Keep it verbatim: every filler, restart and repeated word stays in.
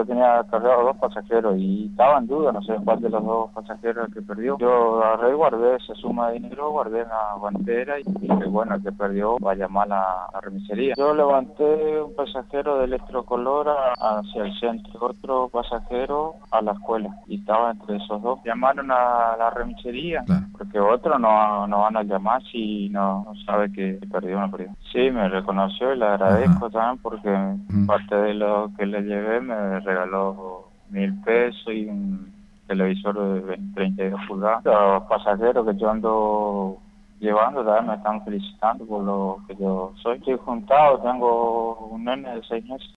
yo tenía cargado dos pasajeros y estaba en duda, no sé cuál de los dos pasajeros que perdió. Yo agarré y guardé esa suma de dinero, guardé en la guantera y dije, bueno, el que perdió va a llamar a la remisería. Yo levanté un pasajero de Electrocolor hacia el centro, otro pasajero a la escuela y estaba entre esos dos. Llamaron a la remisería, claro, porque otro no, no van a llamar si no, no sabe que perdió o no perdió. Sí, me reconoció y le agradezco. Ajá. También porque mm. parte de lo que le llevé me regaló mil pesos y un televisor de treinta y dos pulgadas. Los pasajeros que yo ando llevando también me están felicitando por lo que yo soy. Estoy juntado, tengo un nene de seis meses.